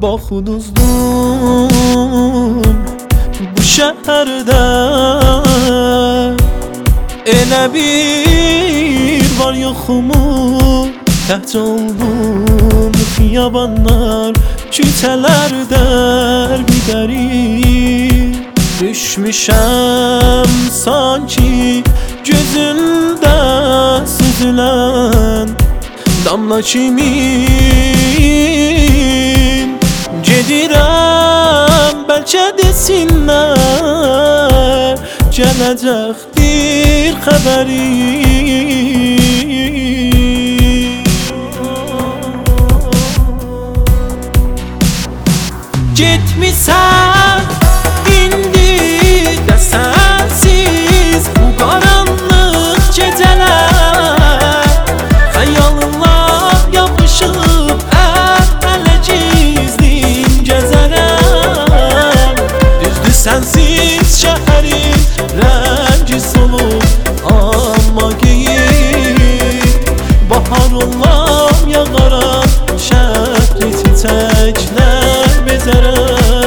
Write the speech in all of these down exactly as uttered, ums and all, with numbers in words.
با xuduzdum bu şehirde. Elə bir var yoxumu təhc oldum xiyabanlar, küçələrdə bir garip. Düşmüşəm sanki gözündə süzülən damla kimin. Gedirəm bəlkə desinlər, gələcəkdir xəbəri. Getmisən indi də sənsiz bu qaranlıq gecələr, xəyalınla yapışıb əl-ələ gizlin gəzərəm. Düzdür sənsiz şəhərin rəngi solub, amma qeyib bahar olam yağaram, şəhri çiçəklər bezərəm.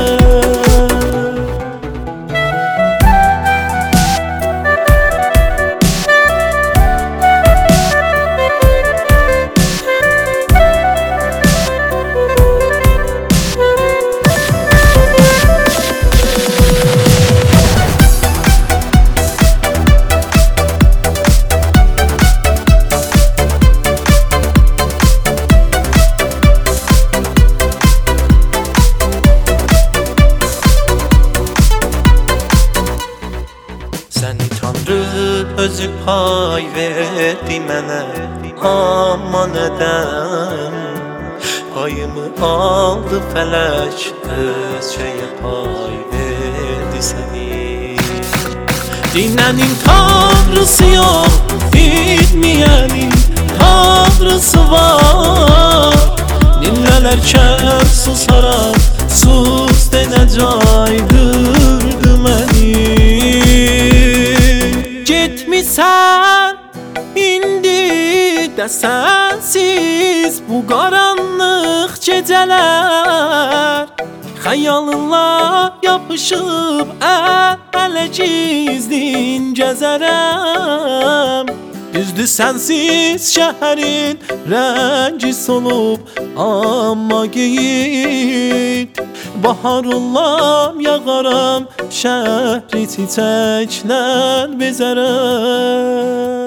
Səni Tanrı özü pay verdi mənə, amma nədən payımı aldı fələk, özcəyə pay verdi səni. Dinlənin Tanrısı yox, bilməyənin Tanrısı var. Dinlələrkən susaram, sus denə caydırdı məni. Getmisən indi də sənsiz bu qaranlıq gecələr, xəyalınla yapışıb əl-ələ gizlin gəzərəm. Düzdür sənsiz şəhərin rəngi solub, amma qeyib bahar olam yağaram, şəhri çiçəklər bezərəm.